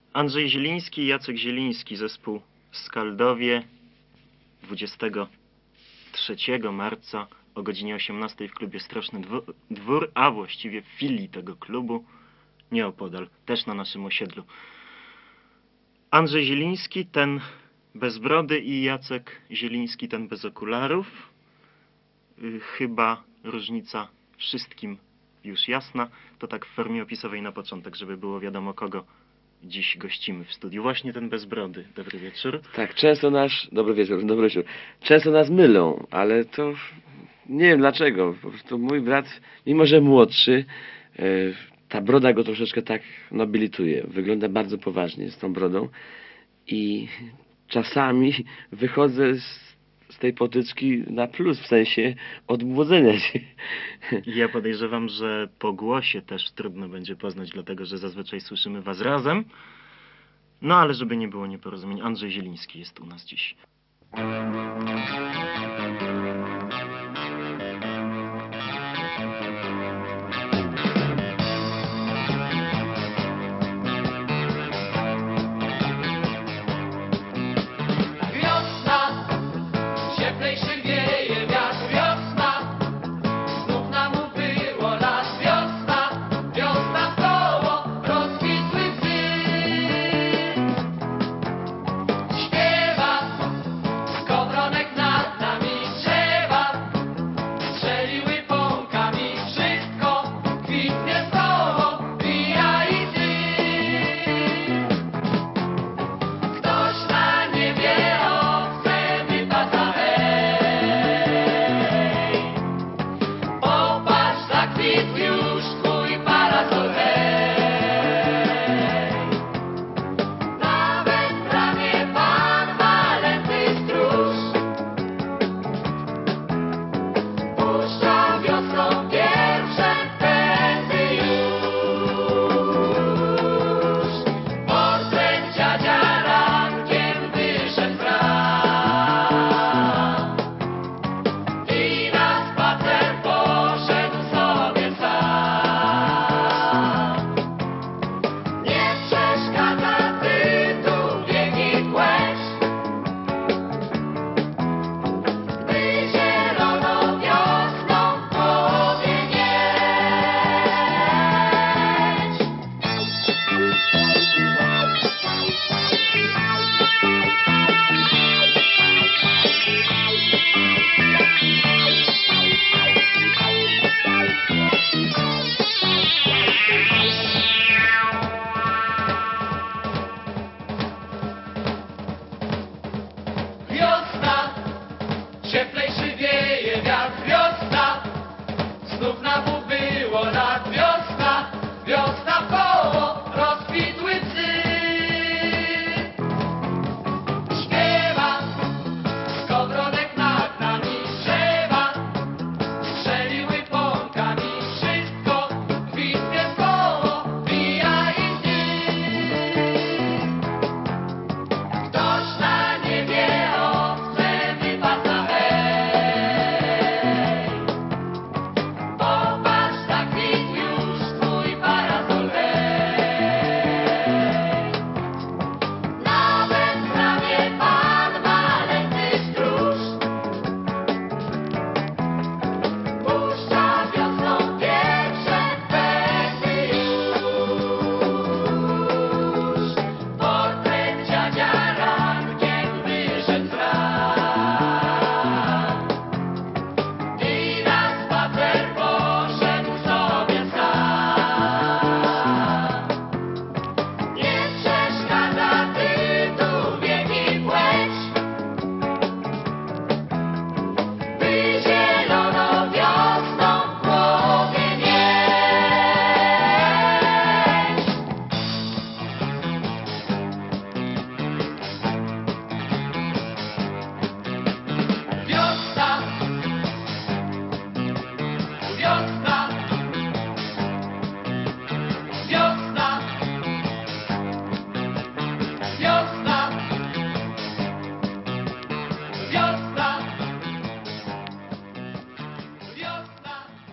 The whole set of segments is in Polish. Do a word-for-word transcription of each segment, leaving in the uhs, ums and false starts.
Andrzej Zieliński i Jacek Zieliński, zespół Skaldowie, dwudziestego trzeciego marca o godzinie osiemnastej w klubie Straszny Dwór, a właściwie w filii tego klubu, nieopodal, też na naszym osiedlu. Andrzej Zieliński, ten bez brody, i Jacek Zieliński, ten bez okularów. Yy, chyba różnica wszystkim już jasna. To tak w formie opisowej na początek, żeby było wiadomo, kogo dziś gościmy w studiu. Właśnie ten bez brody. Dobry wieczór. Tak, często nasz... Dobry wieczór, dobry wieczór. Często nas mylą, ale to... Nie wiem dlaczego. Po prostu mój brat, mimo że młodszy, e, ta broda go troszeczkę tak nobilituje. Wygląda bardzo poważnie z tą brodą. I czasami wychodzę z, z tej potyczki na plus, w sensie odmłodzenia się. Ja podejrzewam, że po głosie też trudno będzie poznać, dlatego że zazwyczaj słyszymy was razem. No ale żeby nie było nieporozumień, Andrzej Zieliński jest u nas dziś.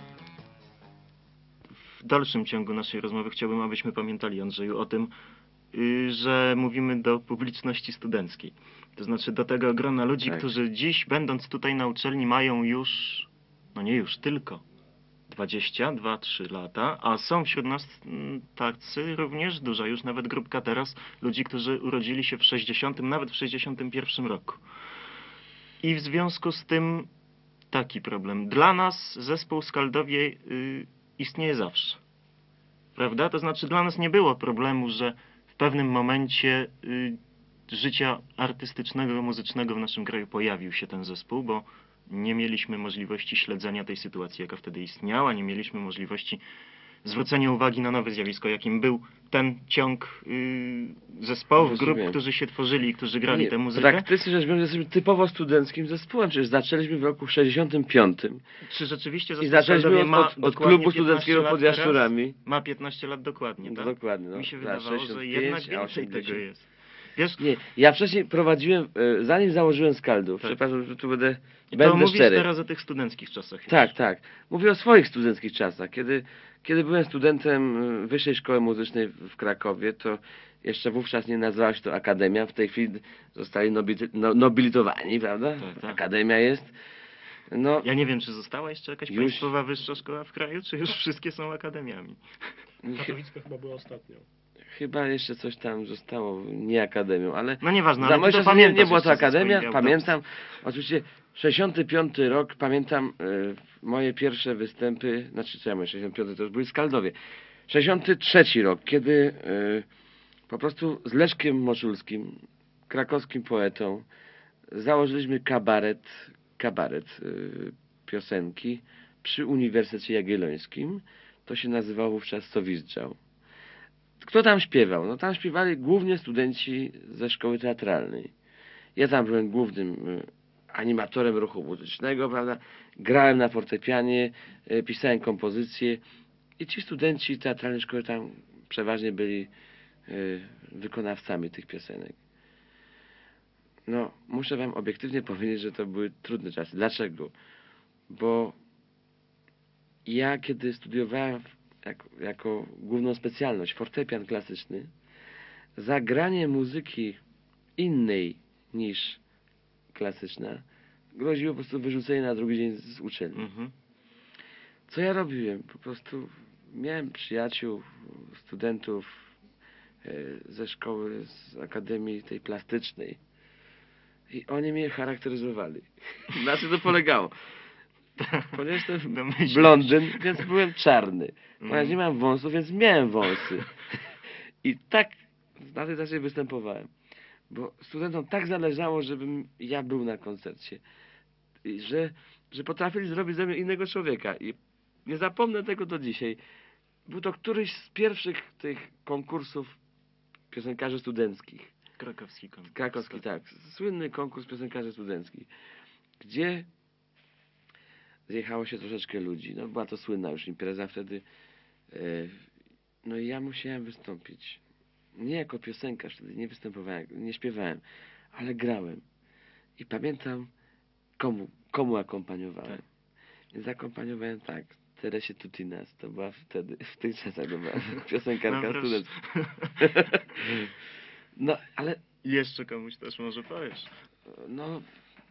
W dalszym ciągu naszej rozmowy chciałbym, abyśmy pamiętali, Andrzeju, o tym, y, że mówimy do publiczności studenckiej. To znaczy do tego grona ludzi, Tak. którzy dziś, będąc tutaj na uczelni, mają już, no nie już, tylko dwadzieścia dwa trzy lata, a są wśród nas mm, tacy również duża już nawet grupka teraz ludzi, którzy urodzili się w sześćdziesiątym, nawet w sześćdziesiątym pierwszym roku. I w związku z tym taki problem. Dla nas zespół Skaldowie y, istnieje zawsze. Prawda? To znaczy dla nas nie było problemu, że w pewnym momencie y, życia artystycznego, muzycznego w naszym kraju pojawił się ten zespół, bo nie mieliśmy możliwości śledzenia tej sytuacji, jaka wtedy istniała, nie mieliśmy możliwości zwrócenia uwagi na nowe zjawisko, jakim był ten ciąg y, zespołów, grup, Rozumiem. którzy się tworzyli i którzy grali Nie, tę muzykę. praktycznie rzecz biorąc, jesteśmy typowo studenckim zespołem, przecież zaczęliśmy w roku sześćdziesiątym piątym. Czy rzeczywiście I zespół zaczęliśmy Skaldowie od, ma od, od dokładnie klubu piętnaście studenckiego lat pod teraz? Jaszczurami. Ma piętnaście lat dokładnie, tak? Dokładnie, no. Mi się Lat wydawało, że sześćdziesiąt jednak pięć, a więcej osiemdziesiąt. tego jest. Wiesz, Nie, ja wcześniej prowadziłem, e, zanim założyłem Skaldów, Tak. przepraszam, że tu będę, i to będę mówisz szczery. teraz o tych studenckich czasach. już. Tak, tak. Mówię o swoich studenckich czasach. Kiedy, kiedy byłem studentem y, Wyższej Szkoły Muzycznej w Krakowie, to jeszcze wówczas nie nazywała się to Akademia. W tej chwili zostali nobili- no, nobilitowani, prawda? Tak, tak. Akademia jest. No, Ja nie wiem, czy została jeszcze jakaś Już- państwowa wyższa szkoła w kraju, czy już wszystkie są akademiami. ch- Katowicka chyba była ostatnią. chyba jeszcze coś tam zostało, nie Akademią, ale No nieważne, za ale ty mojej to czasów nie, pamiętasz nie była to jeszcze ze Akademia, swoich pamiętam. Oczywiście sześćdziesiąty piąty rok, pamiętam y, moje pierwsze występy, znaczy co ja mówię, sześćdziesiąty piąty to już byli Skaldowie. sześćdziesiąty trzeci rok, kiedy y, po prostu z Leszkiem Moczulskim, krakowskim poetą, założyliśmy kabaret, kabaret y, piosenki przy Uniwersytecie Jagiellońskim. To się nazywało wówczas Sowizdżał. Kto tam śpiewał? No tam śpiewali głównie studenci ze szkoły teatralnej. Ja tam byłem głównym y, animatorem ruchu muzycznego, prawda? Grałem na fortepianie, y, pisałem kompozycje i ci studenci teatralnej szkoły tam przeważnie byli y, wykonawcami tych piosenek. No, muszę wam obiektywnie powiedzieć, że to były trudne czasy. Dlaczego? Bo ja kiedy studiowałem jako, jako główną specjalność fortepian klasyczny, zagranie muzyki innej niż klasyczna groziło po prostu wyrzucenie na drugi dzień z uczelni. Mhm. Co ja robiłem? Po prostu miałem przyjaciół, studentów e, ze szkoły, z akademii tej plastycznej i oni mnie charakteryzowali. Na czym to polegało? Ponieważ jestem Domyślam się. blondyn, więc byłem czarny. Ponieważ Mhm. nie mam wąsów, więc miałem wąsy. I tak na tej zasadzie występowałem. Bo studentom tak zależało, żebym ja był na koncercie. I że, że potrafili zrobić ze mnie innego człowieka. I nie zapomnę tego do dzisiaj. Był to któryś z pierwszych tych konkursów piosenkarzy studenckich. Krakowski konkurs. Krakowski, tak. Słynny konkurs piosenkarzy studenckich. Gdzie zjechało się troszeczkę ludzi. No była to słynna już impreza wtedy. E, No i ja musiałem wystąpić. Nie jako piosenkarz, wtedy nie występowałem, nie śpiewałem, ale grałem. I pamiętam, komu, komu akompaniowałem. Więc akompaniowałem tak, Teresie Tutinas, to była wtedy, w tych czasach to była piosenkarka No, studencka. No, ale I jeszcze komuś też może powiesz. no,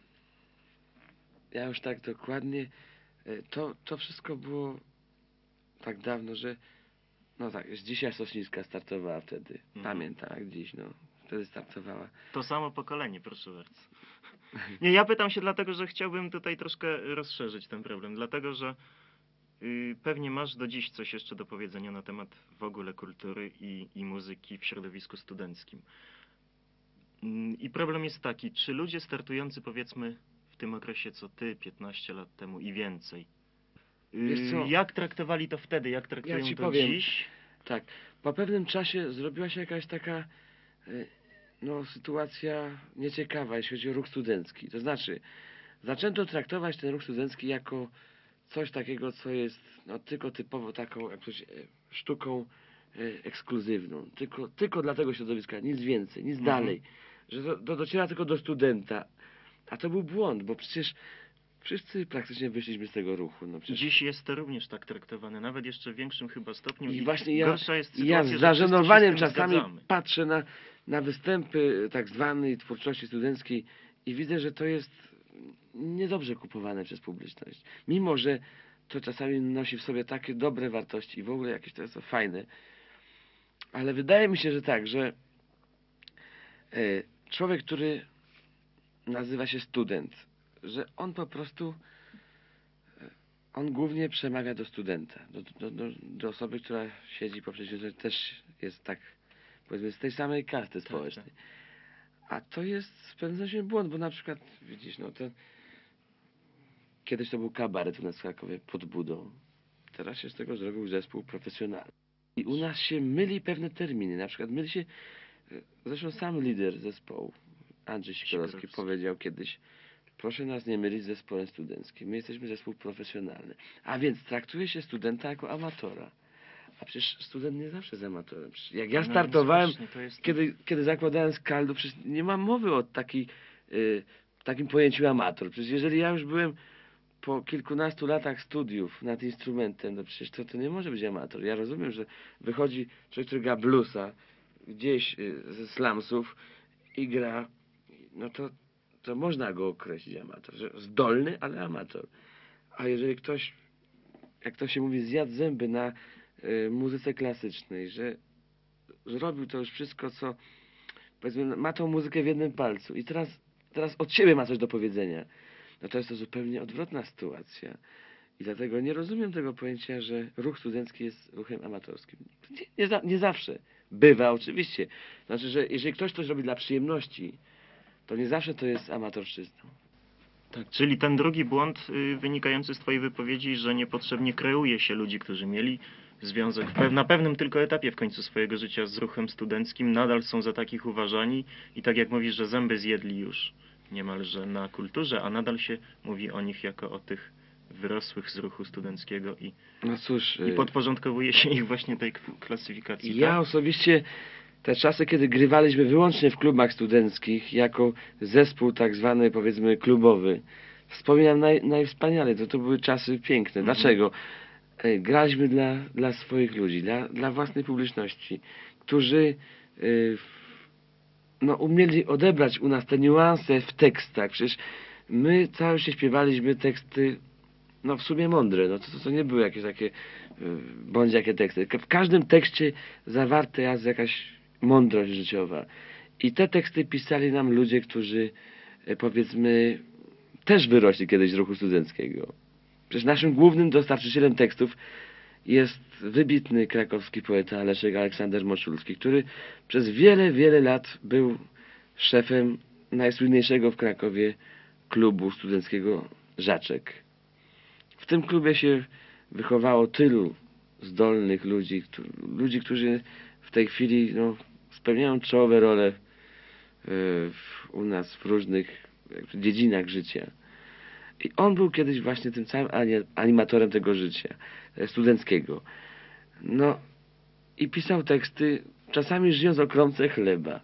ja już tak dokładnie, e, to, to wszystko było tak dawno, że no tak, już dzisiaj Sośnicka startowała wtedy. Mhm. Pamiętam jak dziś, no. Wtedy startowała. To samo pokolenie, proszę bardzo. Nie, ja pytam się dlatego, że chciałbym tutaj troszkę rozszerzyć ten problem. Dlatego, że y, pewnie masz do dziś coś jeszcze do powiedzenia na temat w ogóle kultury i, i muzyki w środowisku studenckim. Mm, I problem jest taki, czy ludzie startujący powiedzmy w tym okresie co ty, piętnaście lat temu i więcej, y, Wiesz co? jak traktowali to wtedy, jak traktują ci to powiem. dziś? Tak, po pewnym czasie zrobiła się jakaś taka e, no, sytuacja nieciekawa, jeśli chodzi o ruch studencki. To znaczy, zaczęto traktować ten ruch studencki jako coś takiego, co jest no, tylko typowo taką jak coś, e, sztuką e, ekskluzywną. Tylko, tylko dla tego środowiska, nic więcej, nic Mhm. dalej. Że to, to dociera tylko do studenta. A to był błąd, bo przecież Wszyscy praktycznie wyszliśmy z tego ruchu. No przecież... Dziś jest to również tak traktowane, nawet jeszcze w większym chyba stopniu. I I właśnie ja, gorsza jest ja sytuacja, z że wszyscy zażenowaniem się z tym czasami zgadzamy. patrzę na, na występy tak zwanej twórczości studenckiej i widzę, że to jest niedobrze kupowane przez publiczność. Mimo, że to czasami nosi w sobie takie dobre wartości i w ogóle jakieś to jest to fajne. Ale wydaje mi się, że tak, że e, człowiek, który nazywa się student, że on po prostu e, on głównie przemawia do studenta, do, do, do, do osoby, która siedzi poprzez, że też jest tak, powiedzmy, z tej samej kasty społecznej. tak. A to jest z pewnością błąd, bo na przykład, widzisz, no to kiedyś to był kabaret u nas w Krakowie pod budą. Teraz się z tego zrobił zespół profesjonalny. I u nas się myli pewne terminy. Na przykład myli się, e, zresztą sam lider zespołu, Andrzej Sikorowski, Sikorowski. powiedział kiedyś: proszę nas nie mylić z zespołem studenckim. My jesteśmy zespół profesjonalny. A więc traktuje się studenta jako amatora. A przecież student nie zawsze jest amatorem. Przecież jak ja No, startowałem, właśnie, to jest... kiedy, kiedy zakładałem Skaldu, przecież nie ma mowy o taki, y, takim pojęciu amator. Przecież jeżeli ja już byłem po kilkunastu latach studiów nad instrumentem, no przecież to, to nie może być amator. Ja rozumiem, że wychodzi człowiek, który gra bluesa gdzieś y, ze slumsów i gra, no to, to można go określić amator. Że zdolny, ale amator. A jeżeli ktoś, jak to się mówi, zjadł zęby na y, muzyce klasycznej, że zrobił to już wszystko, co, powiedzmy, ma tą muzykę w jednym palcu i teraz, teraz od siebie ma coś do powiedzenia, no to jest to zupełnie odwrotna sytuacja. I dlatego nie rozumiem tego pojęcia, że ruch studencki jest ruchem amatorskim. Nie, nie, za, nie zawsze. Bywa oczywiście. Znaczy, że jeżeli ktoś coś robi dla przyjemności, to nie zawsze to jest amatorszczyzną. Tak, czyli ten drugi błąd y, wynikający z twojej wypowiedzi, że niepotrzebnie kreuje się ludzi, którzy mieli związek w pew na pewnym tylko etapie w końcu swojego życia z ruchem studenckim, nadal są za takich uważani i tak jak mówisz, że zęby zjedli już niemalże na kulturze, a nadal się mówi o nich jako o tych wyrosłych z ruchu studenckiego i, No cóż... i podporządkowuje się ich właśnie tej k- klasyfikacji. Ja tak? osobiście te czasy, kiedy grywaliśmy wyłącznie w klubach studenckich, jako zespół tak zwany, powiedzmy, klubowy, wspominam naj, najwspanialej. To, to były czasy piękne. Mhm. Dlaczego? E, Graliśmy dla, dla swoich ludzi, dla, dla własnej publiczności, którzy y, no, umieli odebrać u nas te niuanse w tekstach. Przecież my całe się śpiewaliśmy teksty, no w sumie mądre, no to, to, to nie były jakieś takie y, bądź jakie teksty. W każdym tekście zawarta jest jakaś mądrość życiowa. I te teksty pisali nam ludzie, którzy y, powiedzmy też wyrośli kiedyś z ruchu studenckiego. Przecież naszym głównym dostarczycielem tekstów jest wybitny krakowski poeta Leszek Aleksander Moczulski, który przez wiele, wiele lat był szefem najsłynniejszego w Krakowie klubu studenckiego Żaczek. W tym klubie się wychowało tylu zdolnych ludzi, którzy, ludzi, którzy w tej chwili no, spełniają czołowe role yy, w, u nas w różnych jakby dziedzinach życia. I on był kiedyś właśnie tym całym ani- animatorem tego życia e, studenckiego. No i pisał teksty, czasami żyjąc o kromce chleba.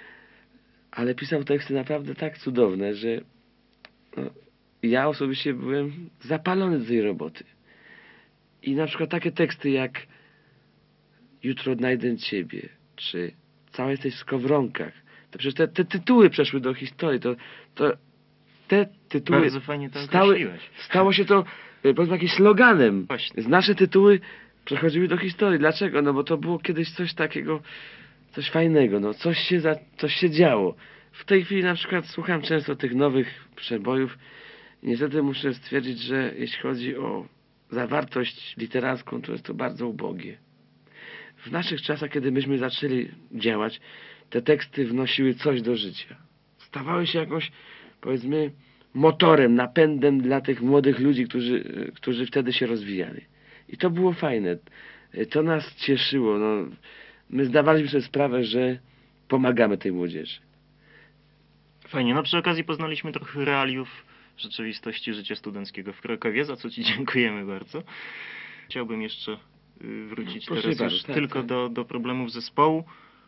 Ale pisał teksty naprawdę tak cudowne, że no, ja osobiście byłem zapalony do tej roboty. I na przykład takie teksty jak Jutro odnajdę Ciebie, czy Cała jesteś w skowronkach. To przecież te, te tytuły przeszły do historii. To, to te tytuły Bardzo fajnie to stały, określiłeś. stało się to e, powiedzmy jakimś sloganem. Właśnie. Nasze tytuły przechodziły do historii. Dlaczego? No bo to było kiedyś coś takiego, coś fajnego, no coś się, za, coś się działo. W tej chwili na przykład słucham często tych nowych przebojów i niestety muszę stwierdzić, że jeśli chodzi o zawartość literacką, to jest to bardzo ubogie. W naszych czasach, kiedy myśmy zaczęli działać, te teksty wnosiły coś do życia. Stawały się jakąś, powiedzmy, motorem, napędem dla tych młodych ludzi, którzy, którzy wtedy się rozwijali. I to było fajne. To nas cieszyło. No, my zdawaliśmy sobie sprawę, że pomagamy tej młodzieży. Fajnie. No przy okazji poznaliśmy trochę realiów rzeczywistości życia studenckiego w Krakowie, za co ci dziękujemy bardzo. Chciałbym jeszcze y, wrócić Proszę teraz bardzo, już tak, tylko tak. Do, do problemów zespołu.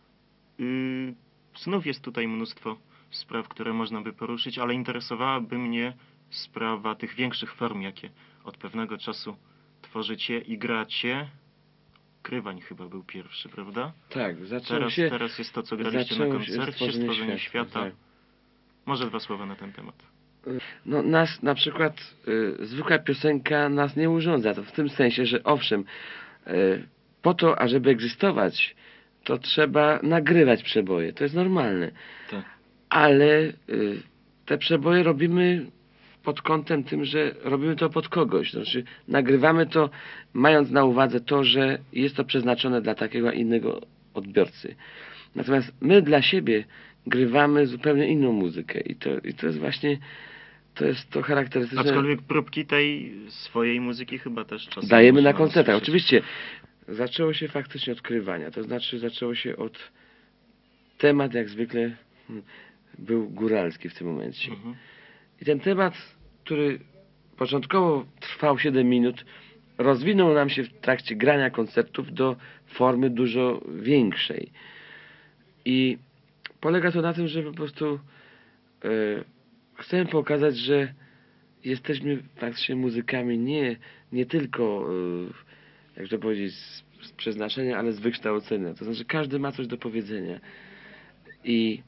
Y, znów jest tutaj mnóstwo spraw, które można by poruszyć, ale interesowałaby mnie sprawa tych większych form, jakie od pewnego czasu tworzycie i gracie. Krywań chyba był pierwszy, prawda? Tak, zaczęło Teraz, się... teraz jest to, co graliście na zaczęło się koncercie, Stworzenie Stworzenie Świata, Świata. tak. Może dwa słowa na ten temat. No nas na przykład y, zwykła piosenka nas nie urządza, to w tym sensie, że owszem, y, po to, ażeby egzystować, to trzeba nagrywać przeboje, to jest normalne, Tak. ale y, te przeboje robimy pod kątem tym, że robimy to pod kogoś, znaczy nagrywamy to mając na uwadze to, że jest to przeznaczone dla takiego, a innego odbiorcy. Natomiast my dla siebie grywamy zupełnie inną muzykę i to, i to jest właśnie to jest to charakterystyczne. Aczkolwiek próbki tej swojej muzyki chyba też czasem Dajemy na można koncertach. usłyszeć. Oczywiście zaczęło się faktycznie od krywania, to znaczy zaczęło się od temat jak zwykle hmm, był góralski w tym momencie. Mhm. I ten temat, który początkowo trwał siedem minut, rozwinął nam się w trakcie grania koncertów do formy dużo większej. I polega to na tym, że po prostu e, chcemy pokazać, że jesteśmy faktycznie muzykami nie, nie tylko, e, jak to powiedzieć, z, z przeznaczenia, ale z wykształcenia. To znaczy każdy ma coś do powiedzenia. I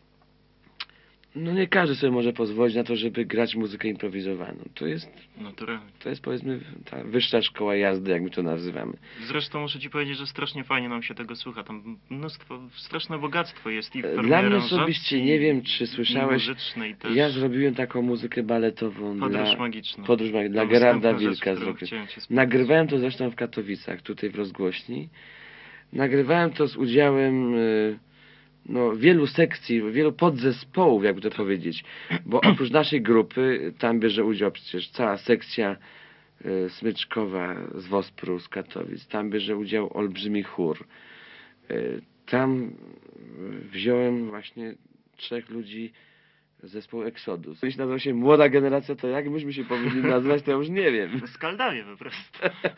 no nie każdy sobie może pozwolić na to, żeby grać muzykę improwizowaną. To jest, Naturalnie. to jest powiedzmy ta wyższa szkoła jazdy, jak my to nazywamy. Zresztą muszę ci powiedzieć, że strasznie fajnie nam się tego słucha. Tam mnóstwo, straszne bogactwo jest i w formie Dla mnie aranżacji, osobiście, nie wiem czy i słyszałeś, muzycznej też. ja zrobiłem taką muzykę baletową Podróż dla, magiczna. podróż magiczna, dla To Gerarda następna rzecz, Wilka którą zrobiłem. chciałem cię spytać. Nagrywałem to zresztą w Katowicach, tutaj w rozgłośni. Nagrywałem to z udziałem y, no, wielu sekcji, wielu podzespołów, jakby to powiedzieć. Bo oprócz naszej grupy, tam bierze udział przecież cała sekcja y, smyczkowa z Wospru, z Katowic. Tam bierze udział olbrzymi chór. Y, tam wziąłem właśnie trzech ludzi z zespołu Exodus. Jeśli nazywa się Młoda Generacja, to jak myśmy się powinni nazwać, to ja już nie wiem. Skaldawie po prostu.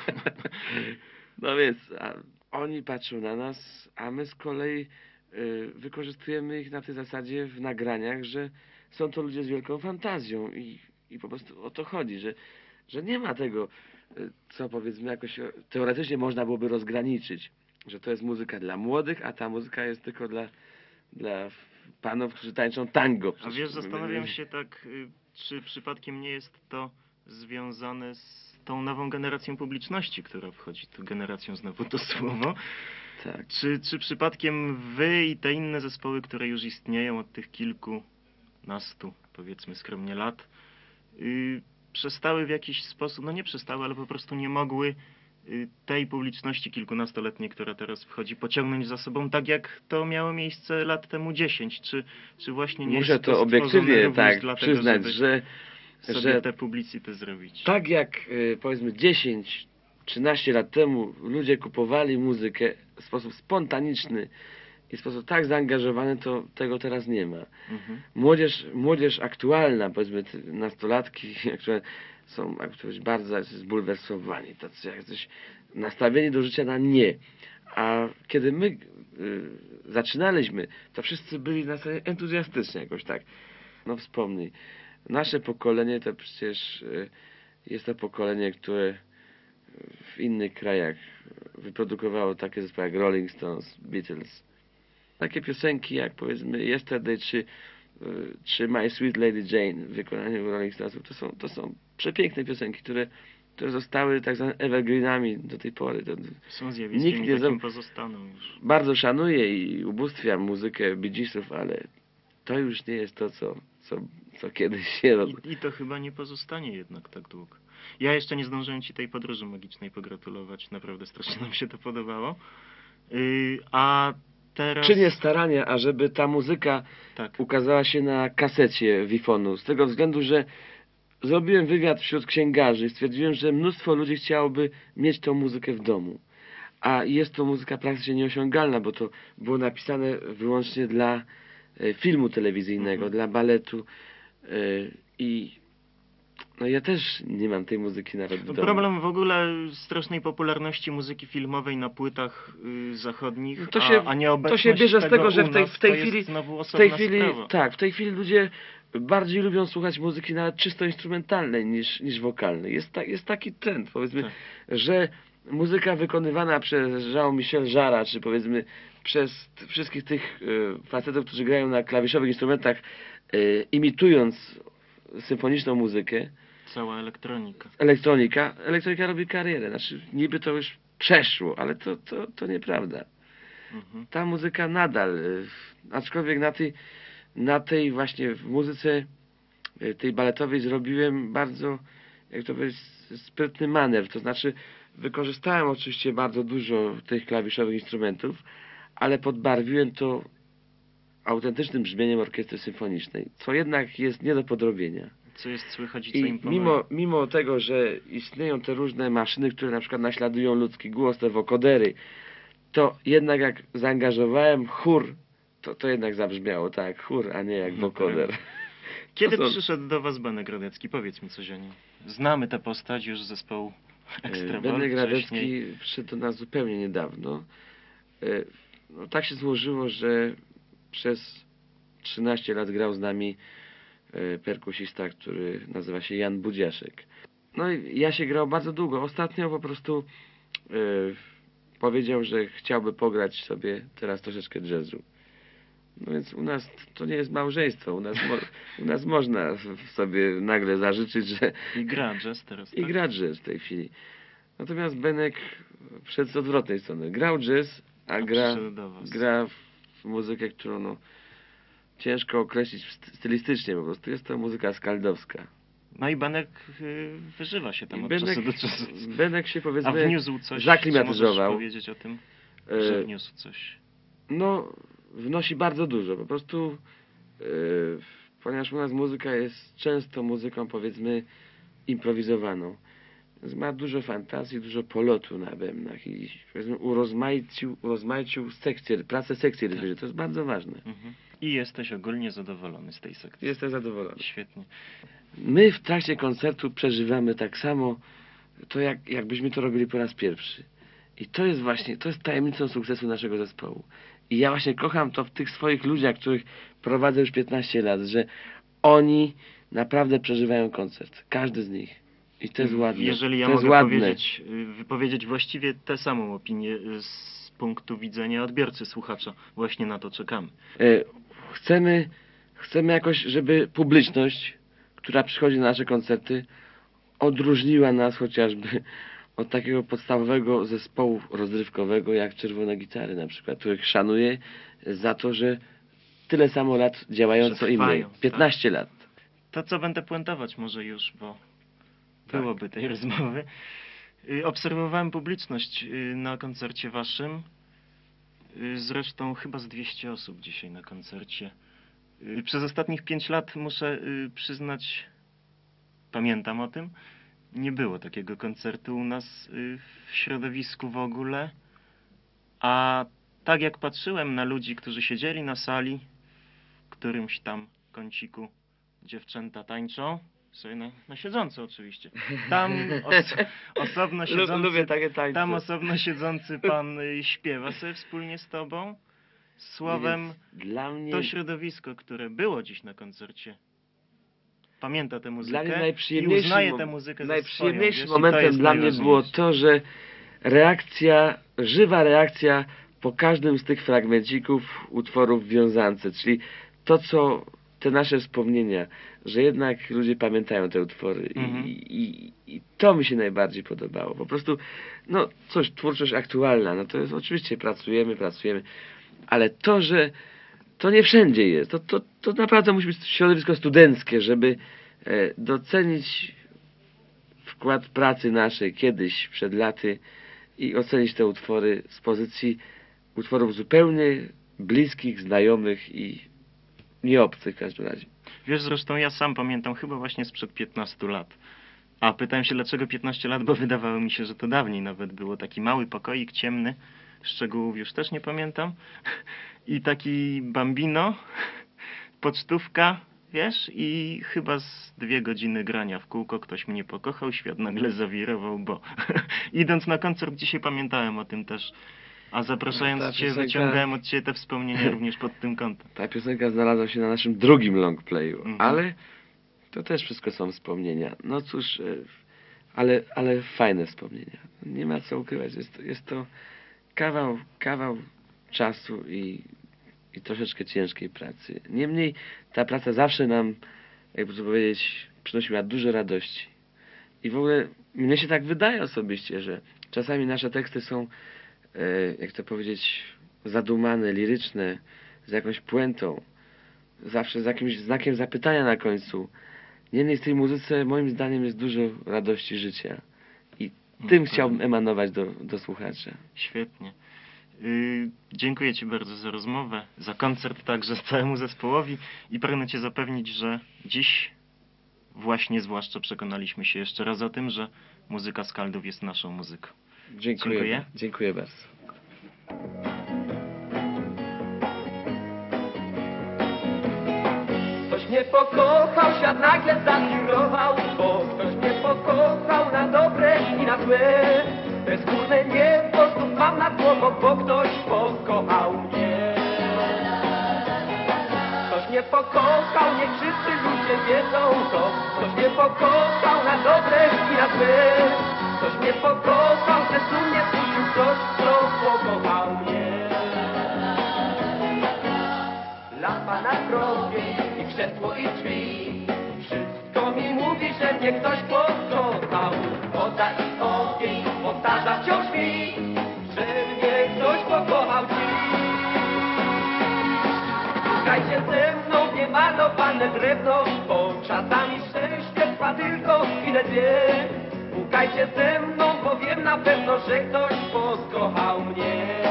No więc, a oni patrzą na nas, a my z kolei y, wykorzystujemy ich na tej zasadzie w nagraniach, że są to ludzie z wielką fantazją i, i po prostu o to chodzi, że, że nie ma tego, y, co powiedzmy jakoś o- teoretycznie można byłoby rozgraniczyć, że to jest muzyka dla młodych, a ta muzyka jest tylko dla, dla panów, którzy tańczą tango. A Przecież wiesz, my- zastanawiam się tak, y, czy przypadkiem nie jest to związane z tą nową generacją publiczności, która wchodzi, tu generacją znowu to słowo. Tak. Czy, czy przypadkiem wy i te inne zespoły, które już istnieją od tych kilkunastu, powiedzmy skromnie, lat, y, przestały w jakiś sposób, no nie przestały, ale po prostu nie mogły y, tej publiczności kilkunastoletniej, która teraz wchodzi, pociągnąć za sobą, tak jak to miało miejsce lat temu dziesięć? Czy, czy właśnie nie Muszę jest to to stworzone obiektywnie również tak dlatego, przyznać, żeby że, sobie że tę publicytę zrobić? tak jak y, powiedzmy dziesięć trzynaście lat temu ludzie kupowali muzykę w sposób spontaniczny i w sposób tak zaangażowany, to tego teraz nie ma. Mhm. Młodzież, młodzież aktualna, powiedzmy te nastolatki, które są jak to powiedzieć, bardzo zbulwersowani, tacy jak coś nastawieni do życia na nie. A kiedy my y, zaczynaliśmy, to wszyscy byli na stanie entuzjastycznie jakoś tak. No wspomnij, nasze pokolenie to przecież y, jest to pokolenie, które w innych krajach wyprodukowało takie zespoły jak Rolling Stones, Beatles. Takie piosenki jak powiedzmy Yesterday czy, y, czy My Sweet Lady Jane w wykonaniu Rolling Stonesów, to są, to są przepiękne piosenki, które, które zostały tak zwanymi evergreenami do tej pory. To, Są zjawiskiem nikt i nie takim zro- pozostaną już. bardzo szanuję i ubóstwiam muzykę Bee Geesów, ale to już nie jest to, co, co, co kiedyś się robi. I, I to chyba nie pozostanie jednak tak długo. Ja jeszcze nie zdążyłem ci tej podróży magicznej pogratulować. Naprawdę strasznie nam się to podobało. Yy, a teraz... Czynię starania, ażeby ta muzyka Tak. ukazała się na kasecie Wifonu, z tego względu, że zrobiłem wywiad wśród księgarzy i stwierdziłem, że mnóstwo ludzi chciałoby mieć tą muzykę w domu. A jest to muzyka praktycznie nieosiągalna, bo to było napisane wyłącznie dla e, filmu telewizyjnego, Mhm. dla baletu e, i no ja też nie mam tej muzyki nawet w To domu. problem w ogóle strasznej popularności muzyki filmowej na płytach y, zachodnich, No to się, a, a nieobecność to się bierze z tego, że u w tej, nas w tej to chwili, jest znowu w osobna tej chwili, sprawa. tak, w tej chwili ludzie bardziej lubią słuchać muzyki nawet czysto instrumentalnej niż, niż wokalnej. Jest, ta, jest taki trend, powiedzmy, Tak. że muzyka wykonywana przez Jean-Michel Jarre, czy powiedzmy przez t- wszystkich tych y, facetów, którzy grają na klawiszowych instrumentach, y, imitując symfoniczną muzykę, Cała elektronika. elektronika, elektronika robi karierę. Znaczy, niby to już przeszło, ale to, to, to nieprawda. Mhm. Ta muzyka nadal, y, aczkolwiek na tej, na tej właśnie w muzyce y, tej baletowej zrobiłem bardzo, jak to powiedzieć, sprytny manewr. To znaczy, wykorzystałem oczywiście bardzo dużo tych klawiszowych instrumentów, ale podbarwiłem to autentycznym brzmieniem orkiestry symfonicznej, co jednak jest nie do podrobienia. Co jest słychać i co I imponuje. mimo, mimo tego, że istnieją te różne maszyny, które na przykład naśladują ludzki głos, te wokodery, to jednak jak zaangażowałem chór, to, to jednak zabrzmiało tak, chór, a nie jak No wokoder. prawda. Kiedy To są- przyszedł do was Benek Radecki? Powiedz mi coś o nim. Znamy tę postać już z zespołu Ekstrawol Benek wcześniej. Radecki przyszedł do nas zupełnie niedawno. E, No, tak się złożyło, że przez trzynaście lat grał z nami e, perkusista, który nazywa się Jan Budziaszek. No i ja się grał bardzo długo. Ostatnio po prostu e, powiedział, że chciałby pograć sobie teraz troszeczkę jazzu. No więc u nas to nie jest małżeństwo. U nas, mo u nas można w- sobie nagle zażyczyć, że I gra jazz teraz, i tak? gra jazz w tej chwili. Natomiast Benek wszedł z odwrotnej strony. Grał jazz, a, A gra, przyszedł do was. gra w muzykę, którą no, ciężko określić st- stylistycznie. Po prostu jest to muzyka skaldowska. No i Benek y, wyżywa się tam I od Benek, czasu do czasu. Benek się A powiedzmy wniósł coś? zaklimatyzował. Czy możesz powiedzieć o tym, E, że wniósł coś? No, wnosi bardzo dużo. Po prostu, e, ponieważ u nas muzyka jest często muzyką, powiedzmy, improwizowaną. Więc ma dużo fantazji, dużo polotu na bębnach i powiedzmy urozmaicił, urozmaicił sekcję, pracę sekcji rytmicznej. To jest bardzo ważne. Mhm. I jesteś ogólnie zadowolony z tej sekcji. Jestem zadowolony. Świetnie. My w trakcie koncertu przeżywamy tak samo to, jak, jakbyśmy to robili po raz pierwszy. I to jest właśnie, to jest tajemnicą sukcesu naszego zespołu. I ja właśnie kocham to w tych swoich ludziach, których prowadzę już piętnaście lat, że oni naprawdę przeżywają koncert. Każdy z nich. I to jest ładne. Jeżeli ja to jest mogę ładne. powiedzieć, y, wypowiedzieć właściwie tę samą opinię y, z punktu widzenia odbiorcy, słuchacza. Właśnie na to czekamy. E, Chcemy, chcemy jakoś, żeby publiczność, która przychodzi na nasze koncerty, odróżniła nas chociażby od takiego podstawowego zespołu rozrywkowego jak Czerwone Gitary na przykład, których szanuję za to, że tyle samo lat działają Że co i my. trwają, piętnaście lat. To co będę puentować może już, bo Tak. byłoby tej rozmowy. Y, Obserwowałem publiczność y, na koncercie waszym. Y, Zresztą chyba z dwieście osób dzisiaj na koncercie. Y, Przez ostatnich pięć lat muszę y, przyznać, pamiętam o tym, nie było takiego koncertu u nas y, w środowisku w ogóle. A tak jak patrzyłem na ludzi, którzy siedzieli na sali, w którymś tam kąciku dziewczęta tańczą, sobie na, na siedząco oczywiście. Tam os, osobno siedzący, Lubię takie tańce. tam osobno siedzący pan y, śpiewa sobie wspólnie z tobą. Słowem, Więc dla mnie, to środowisko, które było dziś na koncercie, pamięta tę muzykę dla mnie i najprzyjemniejszym, uznaje mom- tę muzykę za najprzyjemniejszym swoją, wiesz, i to momentem jest dla mnie było najważniejsze. to, że reakcja, żywa reakcja po każdym z tych fragmencików utworów w wiązance, czyli to, co te nasze wspomnienia, że jednak ludzie pamiętają te utwory Mhm. i, i, i to mi się najbardziej podobało. Po prostu, no coś, twórczość aktualna, no to jest oczywiście pracujemy, pracujemy, ale to, że to nie wszędzie jest, to, to, to naprawdę musi być środowisko studenckie, żeby e, docenić wkład pracy naszej kiedyś, przed laty i ocenić te utwory z pozycji utworów zupełnie bliskich, znajomych i nieobcych w każdym razie. Wiesz, zresztą ja sam pamiętam chyba właśnie sprzed piętnastu lat. A pytałem się, dlaczego piętnaście lat, bo wydawało mi się, że to dawniej nawet było. Taki mały pokoik ciemny, szczegółów już też nie pamiętam. I taki bambino, pocztówka wiesz, i chyba z dwie godziny grania w kółko ktoś mnie pokochał, świat nagle zawirował, bo idąc na koncert dzisiaj pamiętałem o tym też, a zapraszając Ta cię piosenka- wyciągałem od ciebie te wspomnienia również pod tym kątem. Ta piosenka znalazła się na naszym drugim longplayu, Mhm. ale to też wszystko są wspomnienia. No cóż, e, ale, ale fajne wspomnienia. Nie ma co ukrywać. Jest, to- jest to kawał, kawał czasu i, i troszeczkę ciężkiej pracy. Niemniej ta praca zawsze nam, jakby to powiedzieć, przynosiła dużo radości. I w ogóle mnie się tak wydaje osobiście, że czasami nasze teksty są, e, jak to powiedzieć, zadumane, liryczne, z jakąś puentą, zawsze z jakimś znakiem zapytania na końcu. Niemniej w tej muzyce moim zdaniem jest dużo radości życia. I tym No, chciałbym pewnie. emanować do, do słuchaczy. Świetnie. Yy, dziękuję ci bardzo za rozmowę, za koncert także całemu zespołowi i pragnę cię zapewnić, że dziś właśnie zwłaszcza przekonaliśmy się jeszcze raz o tym, że muzyka Skaldów jest naszą muzyką. Dziękuję. Dziękuję. Dziękuję bardzo. Ktoś mnie pokochał, świat nagle zawirował, bo ktoś mnie pokochał na dobre i na złe. Bezgórne niebo znów mam nad głową, bo ktoś pokochał mnie. Ktoś mnie pokochał, niech wszyscy ludzie wiedzą to. Ktoś mnie pokochał na dobre i na złe. Ktoś mnie pokochał, że sumnie wrócił ktoś, kto pokochał mnie. Lampa na grobie i krzesło i drzwi. Wszystko mi mówi, że mnie ktoś pokochał. Woda i ogień powtarza wciąż mi, że mnie ktoś pokochał dziś. Szukajcie ze mną niemalowane drewno, bo czasami szczęście trwa tylko chwilę dwie. Szukajcie ze mną, bo wiem na pewno, że ktoś pokochał mnie.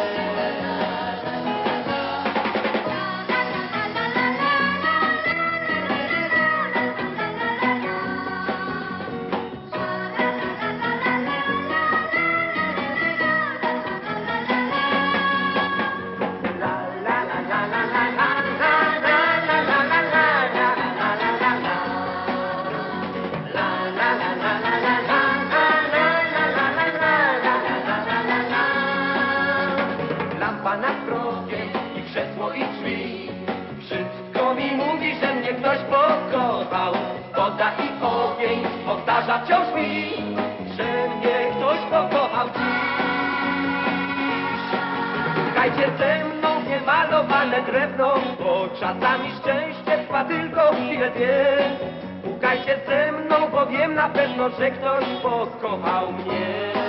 Lampa nad progiem i krzesło i drzwi. Wszystko mi mówi, że mnie ktoś pokochał. Woda i ogień powtarza wciąż mi, że mnie ktoś pokochał dziś. Szukajcie ze mną niemalowane drewno, bo czasami szczęście trwa tylko chwilę dwie. Szukajcie ze mną, bo wiem na pewno, że ktoś pokochał mnie.